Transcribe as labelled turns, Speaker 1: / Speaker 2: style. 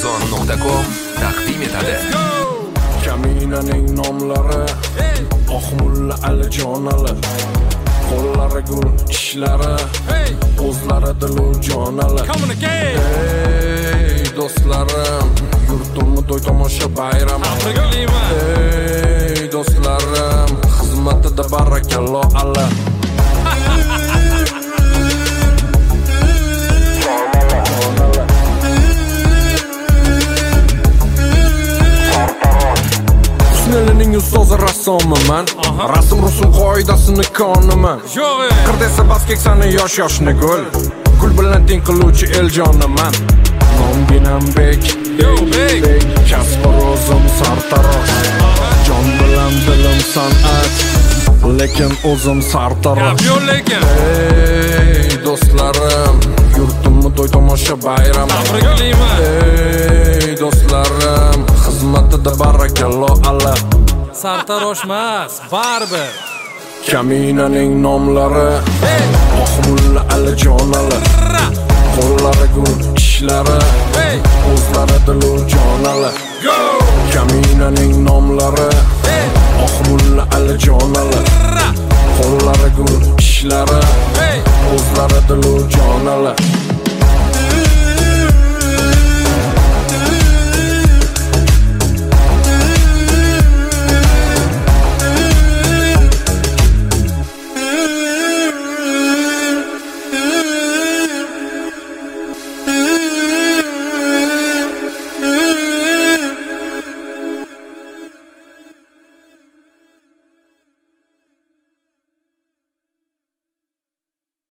Speaker 1: Amazon.com taqdim etadi.
Speaker 2: Kaminaning nomlari Oqmulla Alijonali, qo'llari gul ishlari, o'zlari dilu jonali. Ey do'stlarim, yurtimni to'y tomosha bayrami. Ey do'stlarim, xizmatida barakallo alla. Elining ustozi rassomiman. Rasm rusum qoidasini konaman. Qir desa bas keksani yosh-yoshni gul. Gul bilan teng qiluvchi eljoniman. Nomginam bek, bek, Kaspar o'zim sartarosh. Jon bilan dilim san'at, lekin o'zim sartarosh. Ey do'stlarim, yurtimni to'y tomosha bayrami. Ey do'stlarim, xizmatida barakallo alla.
Speaker 3: Sartaroshmas, baribir.
Speaker 2: Kaminaning nomlari Oqmulla Alijonali, qo'llari gul ishlari, o'zlari dilu jonali. Kaminaning nomlari Oqmulla Alijonali, qo'llari gul ishlari, o'zlari dilu jonali.